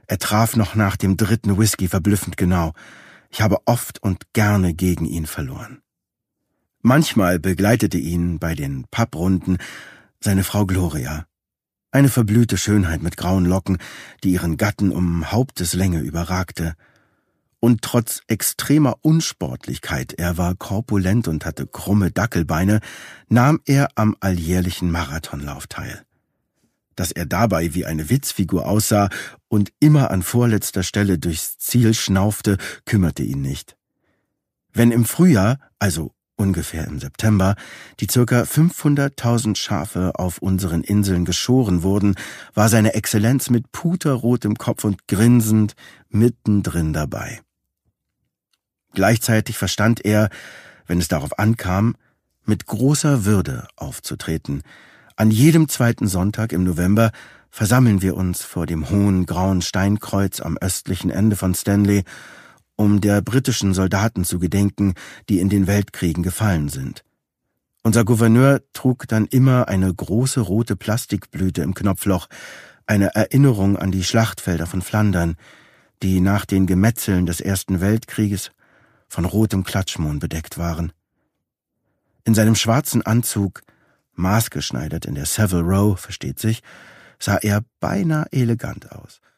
Er traf noch nach dem 3. Whisky verblüffend genau. Ich habe oft und gerne gegen ihn verloren. Manchmal begleitete ihn bei den Pubrunden seine Frau Gloria, eine verblühte Schönheit mit grauen Locken, die ihren Gatten um Haupteslänge überragte. Und trotz extremer Unsportlichkeit, er war korpulent und hatte krumme Dackelbeine, nahm er am alljährlichen Marathonlauf teil. Dass er dabei wie eine Witzfigur aussah und immer an vorletzter Stelle durchs Ziel schnaufte, kümmerte ihn nicht. Wenn im Frühjahr, also ungefähr im September, die ca. 500.000 Schafe auf unseren Inseln geschoren wurden, war seine Exzellenz mit puterrotem Kopf und grinsend mittendrin dabei. Gleichzeitig verstand er, wenn es darauf ankam, mit großer Würde aufzutreten. An jedem 2. Sonntag im November versammeln wir uns vor dem hohen grauen Steinkreuz am östlichen Ende von Stanley, um der britischen Soldaten zu gedenken, die in den Weltkriegen gefallen sind. Unser Gouverneur trug dann immer eine große rote Plastikblüte im Knopfloch, eine Erinnerung an die Schlachtfelder von Flandern, die nach den Gemetzeln des Ersten Weltkrieges von rotem Klatschmohn bedeckt waren. In seinem schwarzen Anzug, maßgeschneidert in der Savile Row, versteht sich, sah er beinahe elegant aus.